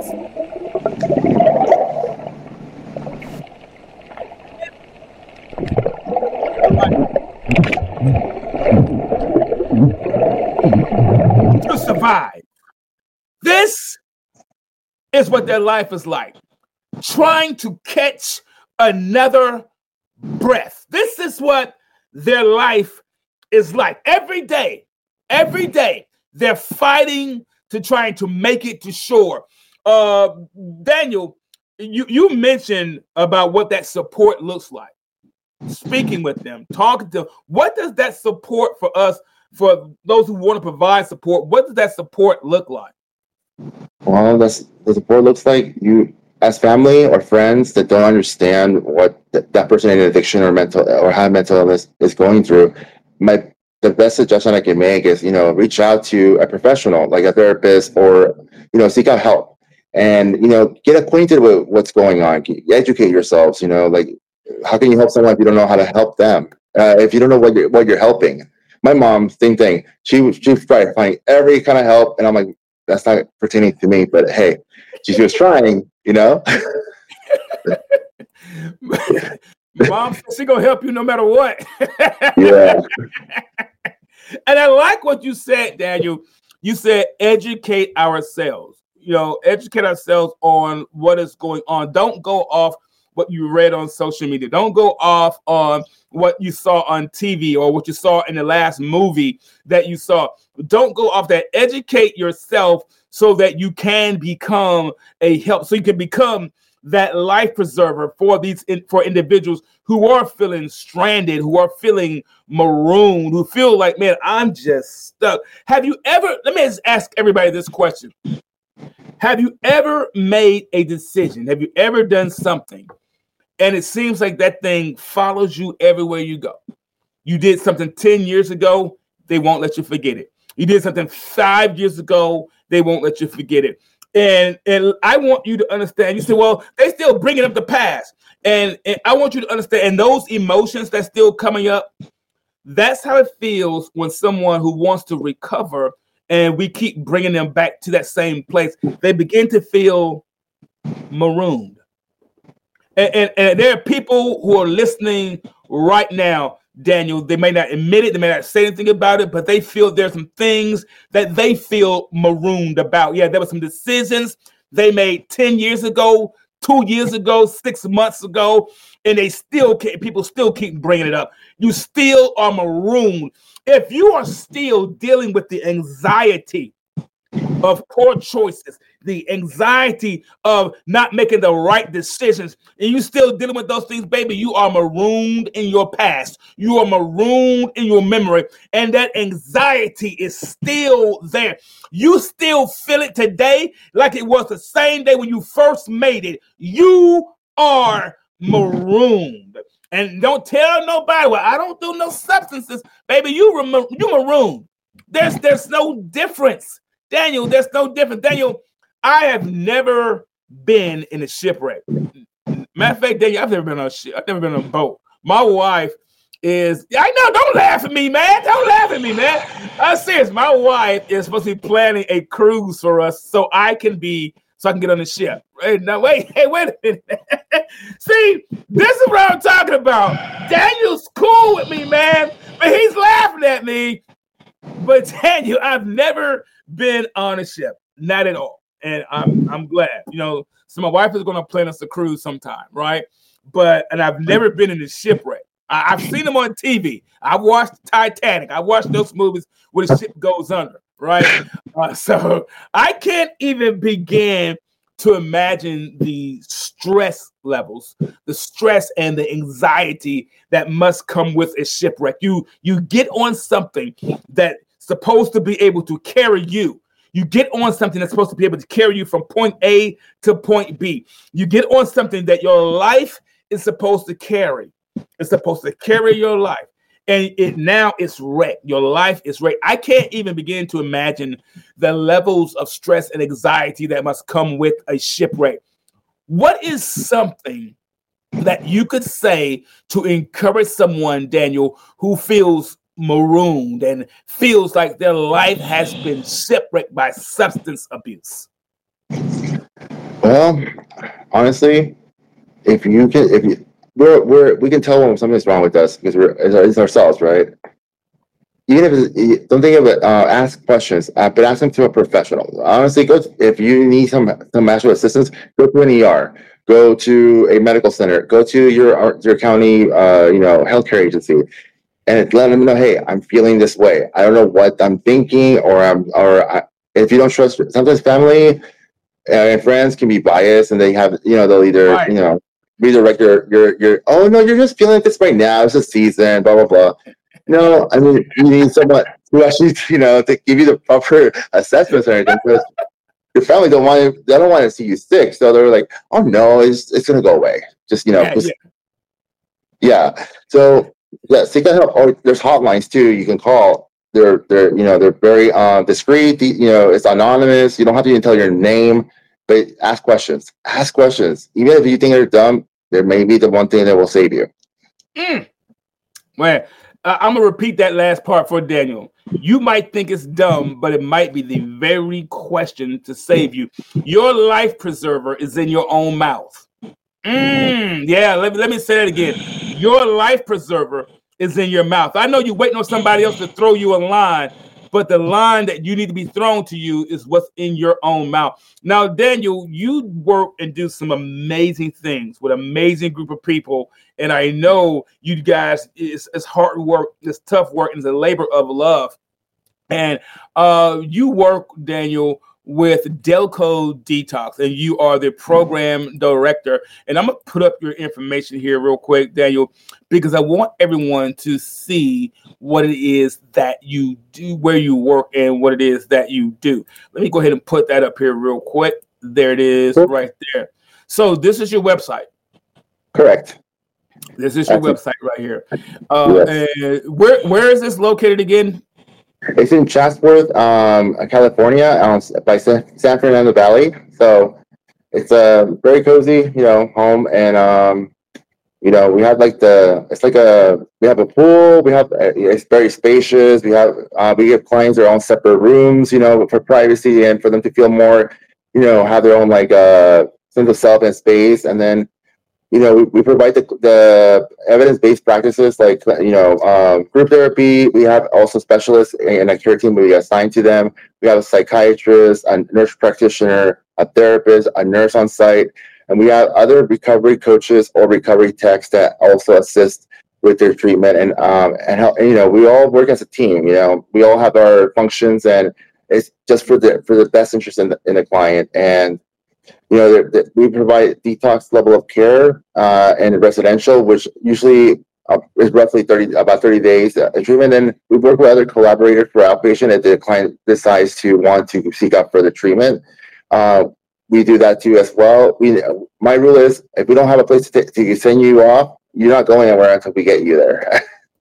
To survive. This is what their life is like. Trying to catch another breath. This is what their life is like. Every day, every day, they're fighting to trying to make it to shore. Uh, Daniel, you, you mentioned about what that support looks like. Speaking with them, talking to them. What does that support for us, for those who want to provide support, what does that support look like? Well, that's, the support looks like you, as family or friends that don't understand what th- that person in addiction or mental or have mental illness is going through, might the best suggestion I can make is, you know, reach out to a professional, like a therapist, or, you know, seek out help and, you know, get acquainted with what's going on. Educate yourselves, you know, like, how can you help someone if you don't know how to help them? Uh, if you don't know what you're, what you're helping. My mom, same thing. She, she was trying to find every kind of help. And I'm like, that's not pertaining to me, but hey, she, she was trying, you know? Mom says she gonna help you no matter what. Yeah. And I like what you said, Daniel. You said educate ourselves. You know, educate ourselves on what is going on. Don't go off what you read on social media. Don't go off on what you saw on T V or what you saw in the last movie that you saw. Don't go off that. Educate yourself so that you can become a help, so you can become that life preserver for these for individuals who are feeling stranded, who are feeling marooned, who feel like, man, I'm just stuck. Have you ever, let me just ask everybody this question. Have you ever made a decision? Have you ever done something and it seems like that thing follows you everywhere you go? You did something ten years ago, they won't let you forget it. You did something five years ago, they won't let you forget it. And, and I want you to understand, you say, well, they still bringing up the past. And, and I want you to understand, and those emotions that's still coming up, that's how it feels when someone who wants to recover and we keep bringing them back to that same place. They begin to feel marooned. And, and, and there are people who are listening right now, Daniel. They may not admit it, they may not say anything about it, but they feel there's some things that they feel marooned about. Yeah, there were some decisions they made ten years ago, two years ago, six months ago, and they still can't, people still keep bringing it up. You still are marooned. If you are still dealing with the anxiety of poor choices, the anxiety of not making the right decisions, and you still dealing with those things, baby, you are marooned in your past. You are marooned in your memory, and that anxiety is still there. You still feel it today like it was the same day when you first made it. You are marooned. And don't tell nobody, well, I don't do no substances. Baby, you, rem- you marooned. There's, there's no difference. Daniel, there's no difference. Daniel, I have never been in a shipwreck. Matter of fact, Daniel, I've never been on a ship. I've never been on a boat. My wife is, I know, don't laugh at me, man. Don't laugh at me, man. I'm serious. My wife is supposed to be planning a cruise for us so I can be, so I can get on the ship. Right? Now, wait, hey, wait a minute. See, this is what I'm talking about. Daniel's cool with me, man, but he's laughing at me. But Daniel, I've never been on a ship, not at all, and I'm I'm glad, you know. So my wife is going to plan us a cruise sometime, right? But and I've never been in a shipwreck. I, I've seen them on T V. I've watched Titanic. I watched those movies where the ship goes under, right? Uh, so I can't even begin to imagine the stress levels, the stress and the anxiety that must come with a shipwreck. You you get on something that supposed to be able to carry you. You get on something that's supposed to be able to carry you from point A to point B. You get on something that your life is supposed to carry. It's supposed to carry your life. And it now it's wrecked. Your life is wrecked. I can't even begin to imagine the levels of stress and anxiety that must come with a shipwreck. What is something that you could say to encourage someone, Daniel, who feels marooned and feels like their life has been shipwrecked by substance abuse? Well, honestly, if you can, if you, we're, we're, we can tell when something's wrong with us because we're, it's, it's ourselves, right? Even if it's, don't think of it, uh, ask questions, uh, but ask them to a professional. Honestly, go to, if you need some, some actual assistance, go to an E R, go to a medical center, go to your, your county, uh, you know, healthcare agency. And let them know, hey, I'm feeling this way. I don't know what I'm thinking, or I'm, or I, if you don't trust, sometimes family and friends can be biased, and they have, you know, they'll either, right. you know, redirect your, your, your. Oh no, you're just feeling like this right now. It's a season, blah blah blah. No, I mean, you need someone who actually, you know, to give you the proper assessments or anything. Because your family don't want to, they don't want to see you sick, so they're like, oh no, it's it's gonna go away. Just you know, yeah. just, yeah. yeah. So. yeah, seek that help. Or there's hotlines too you can call. They're they're you know they're very um, discreet. You know, it's anonymous. You don't have to even tell your name, but ask questions. Ask questions. Even if you think they're dumb, there may be the one thing that will save you. Mm. Well, uh, I'm gonna repeat that last part for Daniel. You might think it's dumb, but it might be the very question to save you. Your life preserver is in your own mouth. Mm, yeah, let me, let me say that again. Your life preserver is in your mouth. I know you're waiting on somebody else to throw you a line, but the line that you need to be thrown to you is what's in your own mouth. Now, Daniel, you work and do some amazing things with an amazing group of people, and I know you guys, it's, it's hard work, it's tough work, and it's a labor of love. And uh, you work, Daniel, with Delco Detox, and you are the program director. And I'm going to put up your information here real quick, Daniel, because I want everyone to see what it is that you do, where you work, and what it is that you do. Let me go ahead and put that up here real quick. There it is right there. So this is your website. Correct. This is your That's website right here. Uh, yes. And where where is this located again? It's in Chatsworth, um, California, um, by San Fernando Valley. So it's a very cozy, you know, home, and um, you know, we have like the, it's like a, we have a pool. We have, it's very spacious. We have, uh, we give clients their own separate rooms, you know, for privacy and for them to feel more, you know, have their own like uh, sense of self and space, and then. You know, we, we provide the, the evidence-based practices like, you know, um, group therapy. We have also specialists in a care team we assign to them. We have a psychiatrist, a nurse practitioner, a therapist, a nurse on site, and we have other recovery coaches or recovery techs that also assist with their treatment and um and help. And, you know, we all work as a team. You know, we all have our functions, and it's just for the for the best interest in the, in the client. And you know, they're, they're, we provide detox level of care uh, and residential, which usually uh, is roughly thirty, about thirty days uh, treatment. And we work with other collaborators for outpatient if the client decides to want to seek out further treatment. Uh, we do that too as well. We, my rule is, if we don't have a place to, t- to send you off, you're not going anywhere until we get you there.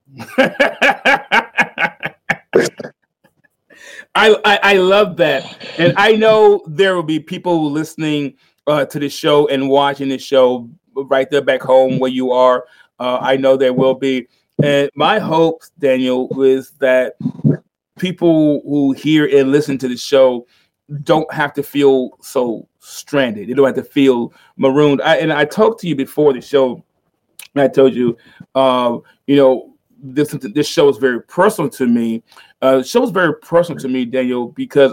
I, I, I love that. And I know there will be people listening uh, to this show and watching this show right there back home where you are. Uh, I know there will be. And my hope, Daniel, is that people who hear and listen to the show don't have to feel so stranded. They don't have to feel marooned. I, and I talked to you before the show. And I told you, uh, you know, this this show is very personal to me. Uh, the show is very personal to me, Daniel, because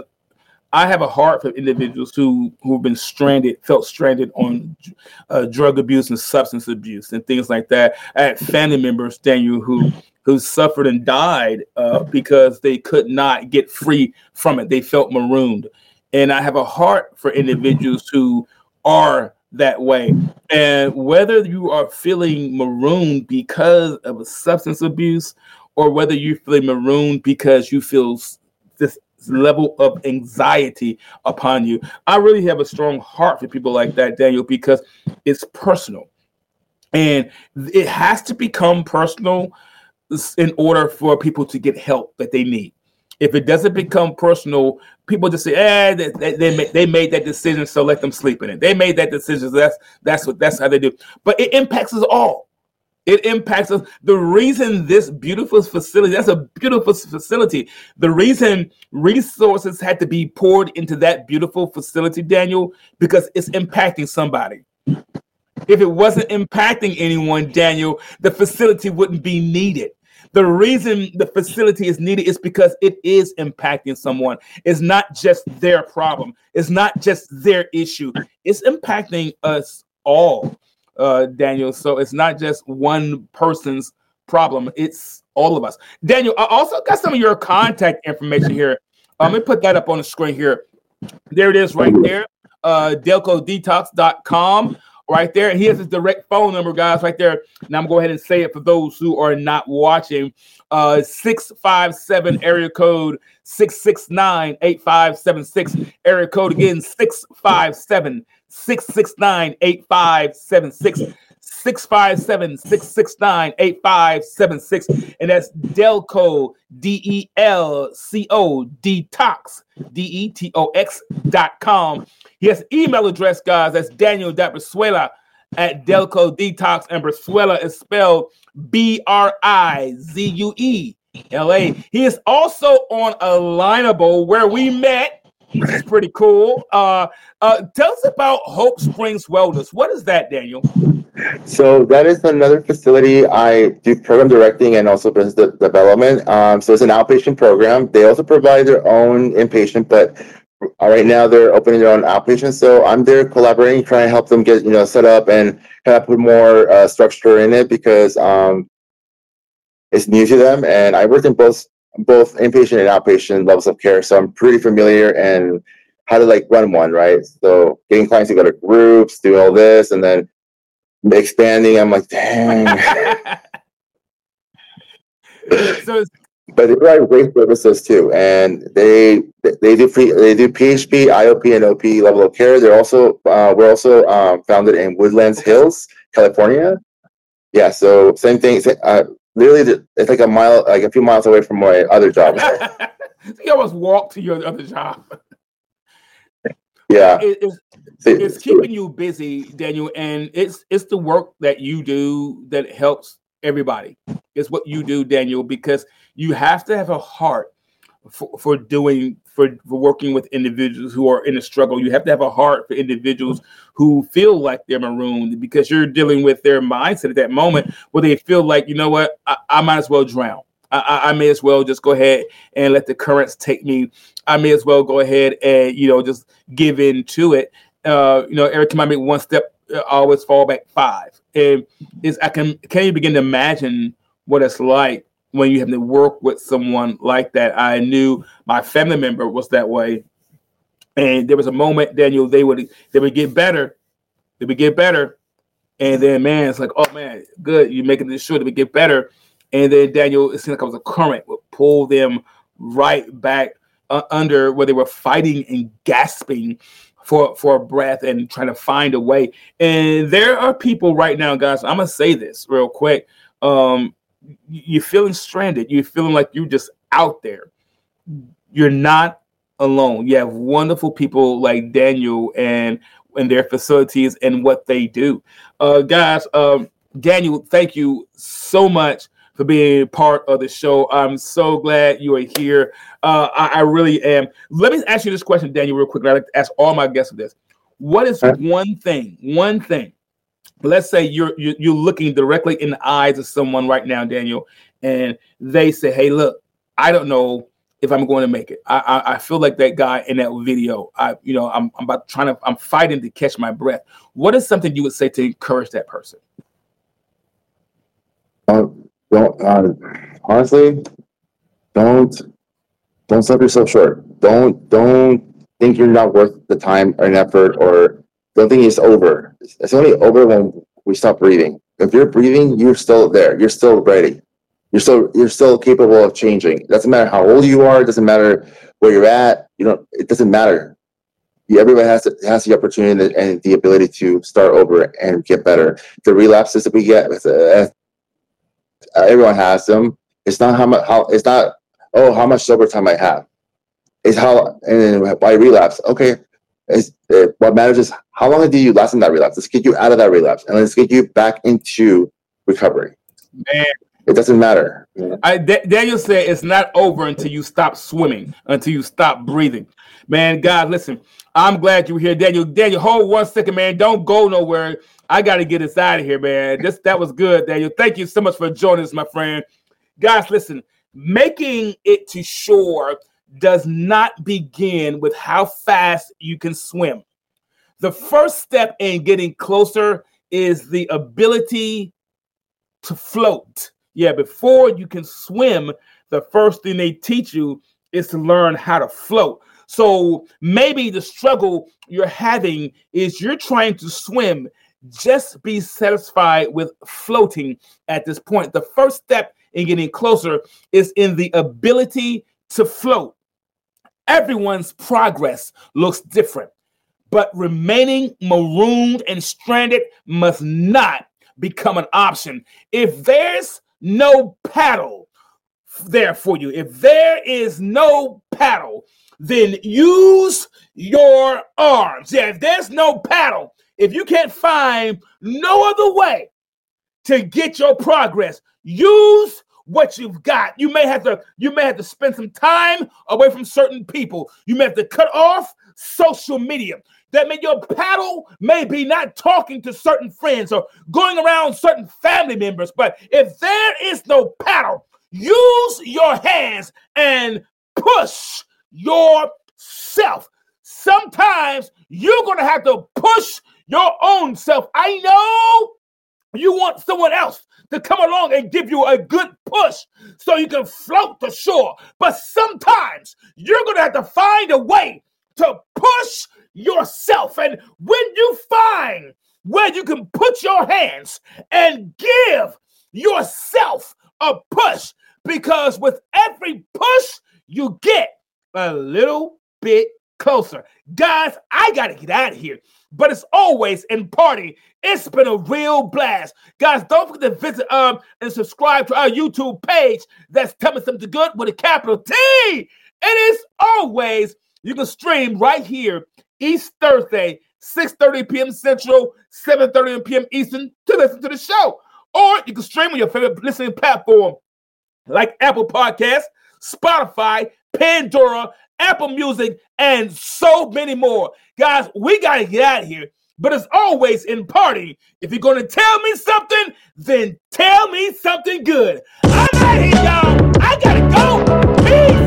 I have a heart for individuals who who've been stranded, felt stranded on uh, drug abuse and substance abuse and things like that. I had family members, Daniel, who who suffered and died uh, because they could not get free from it. They felt marooned, and I have a heart for individuals who are that way. And whether you are feeling marooned because of a substance abuse, or whether you're feeling marooned because you feel this level of anxiety upon you, I really have a strong heart for people like that, Daniel, because it's personal. And it has to become personal in order for people to get help that they need. If it doesn't become personal, people just say, "Eh, they, they, they, made, they made that decision, so let them sleep in it. They made that decision, so that's that's what that's how they do." But it impacts us all. It impacts us. The reason this beautiful facility, that's a beautiful facility. The reason resources had to be poured into that beautiful facility, Daniel, because it's impacting somebody. If it wasn't impacting anyone, Daniel, the facility wouldn't be needed. The reason the facility is needed is because it is impacting someone. It's not just their problem. It's not just their issue. It's impacting us all, uh, Daniel. So it's not just one person's problem. It's all of us. Daniel, I also got some of your contact information here. Um, let me put that up on the screen here. There it is right there, uh, delco detox dot com. Right there. Here's his direct phone number, guys, right there. Now I'm going to go ahead and say it for those who are not watching. Uh, six five seven, area code six six nine, eight five seven six. Area code again, six five seven, six six nine, eight five seven six. six five seven, six six nine, eight five seven six. And that's Delco, D E L C O, detox, D E T O X dot com. He has email address, guys. That's Daniel.Brizuela at Delco Detox. And Brizuela is spelled B R I Z U E L A. He is also on Alignable, where we met, which is pretty cool. Uh, uh, tell us about Hope Springs Wellness. What is that, Daniel? So that is another facility. I do program directing and also business de- development. Um, so it's an outpatient program. They also provide their own inpatient, but right now they're opening their own outpatient. So I'm there collaborating, trying to help them get, you know, set up and kind of put more uh, structure in it because um, it's new to them. And I worked in both both inpatient and outpatient levels of care, so I'm pretty familiar and how to like run one, right? So getting clients to go to groups, doing all this, and then expanding. I'm like, dang. So it's- but they provide great services too, and they they do pre, they do P H P, I O P, and O P level of care. They're also uh, we're also um, founded in Woodlands Hills, California. Yeah, so same thing. Uh, literally, it's like a mile, like a few miles away from my other job. You almost walk to your other job. Yeah, it, it's, it's keeping you busy, Daniel, and it's it's the work that you do that helps everybody. It's what you do, Daniel, because you have to have a heart for, for doing for, for working with individuals who are in a struggle. You have to have a heart for individuals who feel like they're marooned, because you're dealing with their mindset at that moment where they feel like, you know what, I, I might as well drown. I, I may as well just go ahead and let the currents take me. I may as well go ahead and, you know, just give in to it. Uh, you know, every time I make one step, I always fall back five. And is I can can't even begin to imagine what it's like when you have to work with someone like that. I knew my family member was that way, and there was a moment, Daniel, they would they would get better, they would get better, and then man, it's like, oh man, good, you're making this sure they would get better, and then Daniel, it seemed like it was a current would pull them right back uh, under where they were fighting and gasping for for a breath and trying to find a way. And there are people right now, guys, I'm gonna say this real quick. Um, you're feeling stranded. You're feeling like you're just out there. You're not alone. You have wonderful people like Daniel and and their facilities and what they do. Uh, guys, um, Daniel, thank you so much for being part of the show. I'm so glad you are here. Uh, I, I really am. Let me ask you this question, Daniel, real quick. I like to ask all my guests this. What is one thing, one thing, let's say you're, you're you're looking directly in the eyes of someone right now, Daniel, and they say, hey, look, I don't know if I'm going to make it. I, I, I feel like that guy in that video. I, you know, I'm, I'm about trying to, I'm fighting to catch my breath. What is something you would say to encourage that person? Uh, don't, uh, honestly, don't, don't stop yourself short. Don't, don't think you're not worth the time or an effort, or don't think it's over. It's only over when we stop breathing. If you're breathing, you're still there. You're still ready. You're still you're still capable of changing. It doesn't matter how old you are. It doesn't matter where you're at. You know, it doesn't matter. You, everybody has to, has the opportunity and the ability to start over and get better. The relapses that we get, uh, everyone has them. It's not how much. How it's not. Oh, how much sober time I have. It's how and why relapse. Okay. It's, uh, what matters is how long do you last in that relapse? Let's get you out of that relapse and let's get you back into recovery. Man, it doesn't matter. I, D- Daniel said it's not over until you stop swimming, until you stop breathing. Man, God, listen, I'm glad you're here, Daniel. Daniel, hold one second, man. Don't go nowhere. I got to get us out of here, man. This that was good, Daniel. Thank you so much for joining us, my friend. Guys, listen, making it to shore does not begin with how fast you can swim. The first step in getting closer is the ability to float. Yeah, before you can swim, the first thing they teach you is to learn how to float. So maybe the struggle you're having is you're trying to swim. Just be satisfied with floating at this point. The first step in getting closer is in the ability to float. Everyone's progress looks different, but remaining marooned and stranded must not become an option. If there's no paddle there for you, if there is no paddle, then use your arms. Yeah, if there's no paddle, if you can't find no other way to get your progress, use what you've got. You may have to, you may have to spend some time away from certain people. You may have to cut off social media. That means your paddle may be not talking to certain friends or going around certain family members. But if there is no paddle, use your hands and push yourself. Sometimes you're going to have to push your own self. I know you want someone else to come along and give you a good push so you can float to shore. But sometimes you're going to have to find a way to push yourself. And when you find where you can put your hands and give yourself a push, because with every push, you get a little bit closer. Guys, I got to get out of here. But it's always in party. It's been a real blast. Guys, don't forget to visit um and subscribe to our YouTube page. That's Tell Me Something Good with a capital T. And it's always, you can stream right here each Thursday, six thirty p.m. Central, seven thirty p.m. Eastern to listen to the show. Or you can stream on your favorite listening platform like Apple Podcasts, Spotify, Pandora, Apple Music, and so many more. Guys, we got to get out of here. But as always in party, if you're going to tell me something, then tell me something good. I'm out of here, y'all. I got to go. Peace.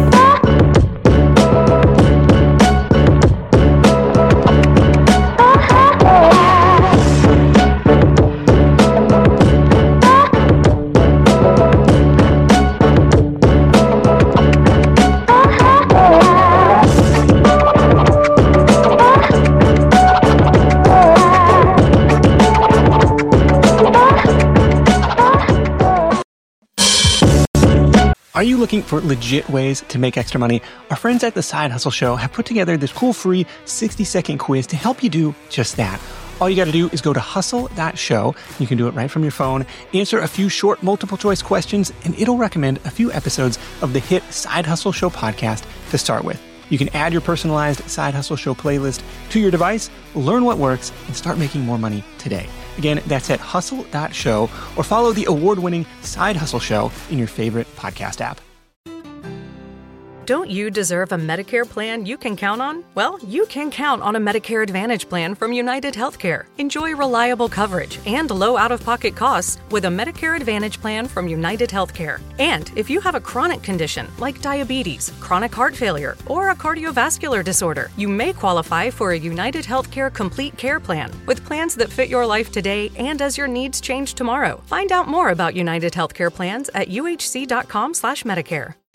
Are you looking for legit ways to make extra money? Our friends at The Side Hustle Show have put together this cool free sixty second quiz to help you do just that. All you got to do is go to hustle dot show. You can do it right from your phone, answer a few short multiple choice questions, and it'll recommend a few episodes of the hit Side Hustle Show podcast to start with. You can add your personalized Side Hustle Show playlist to your device, learn what works, and start making more money today. Again, that's at hustle dot show, or follow the award-winning Side Hustle Show in your favorite podcast app. Don't you deserve a Medicare plan you can count on? Well, you can count on a Medicare Advantage plan from United Healthcare. Enjoy reliable coverage and low out-of-pocket costs with a Medicare Advantage plan from United Healthcare. And if you have a chronic condition like diabetes, chronic heart failure, or a cardiovascular disorder, you may qualify for a United Healthcare Complete Care Plan with plans that fit your life today and as your needs change tomorrow. Find out more about United Healthcare plans at U H C dot com slash Medicare.